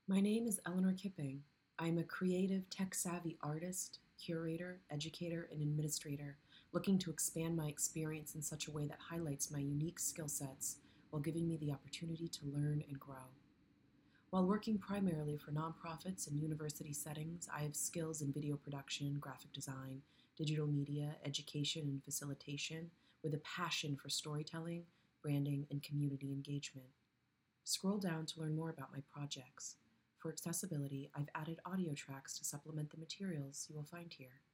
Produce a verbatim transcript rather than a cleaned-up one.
My name is Eleanor Kipping. I am a creative, tech-savvy artist, curator, educator, and administrator looking to expand my experience in such a way that highlights my unique skill sets while giving me the opportunity to learn and grow. While working primarily for nonprofits and university settings, I have skills in video production, graphic design, digital media, education, and facilitation, with a passion for storytelling, branding, and community engagement. Scroll down to learn more about my projects. For accessibility, I've added audio tracks to supplement the materials you will find here.